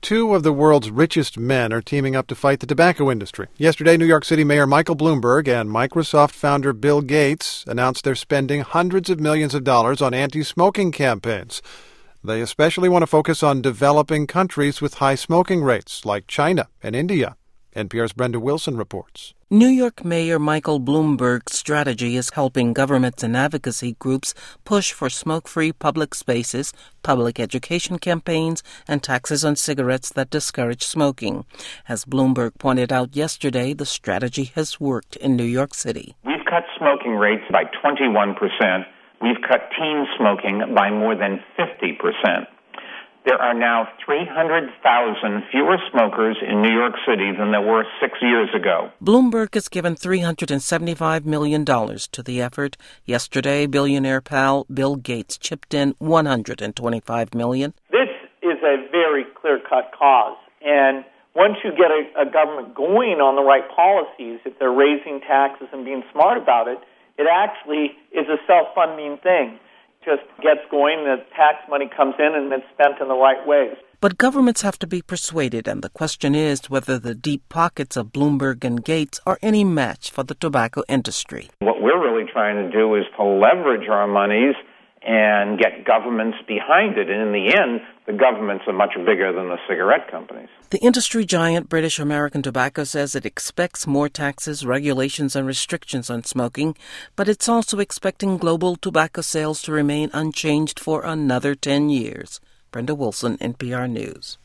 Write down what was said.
Two of the world's richest men are teaming up to fight the tobacco industry. Yesterday, New York City Mayor Michael Bloomberg and Microsoft founder Bill Gates announced they're spending hundreds of millions of dollars on anti-smoking campaigns. They especially want to focus on developing countries with high smoking rates, like China and India. NPR's Brenda Wilson reports. New York Mayor Michael Bloomberg's strategy is helping governments and advocacy groups push for smoke-free public spaces, public education campaigns, and taxes on cigarettes that discourage smoking. As Bloomberg pointed out yesterday, the strategy has worked in New York City. We've cut smoking rates by 21%. We've cut teen smoking by more than 50%. There are now 300,000 fewer smokers in New York City than there were 6 years ago. Bloomberg has given $375 million to the effort. Yesterday, billionaire pal Bill Gates chipped in $125 million. This is a very clear-cut cause. And once you get a government going on the right policies, if they're raising taxes and being smart about it, it actually is a self-funding thing. Just gets going, the tax money comes in, and it's spent in the right ways. But governments have to be persuaded, and the question is whether the deep pockets of Bloomberg and Gates are any match for the tobacco industry. What we're really trying to do is to leverage our monies and get governments behind it. And in the end, the governments are much bigger than the cigarette companies. The industry giant British American Tobacco says it expects more taxes, regulations, and restrictions on smoking, but it's also expecting global tobacco sales to remain unchanged for another 10 years. Brenda Wilson, NPR News.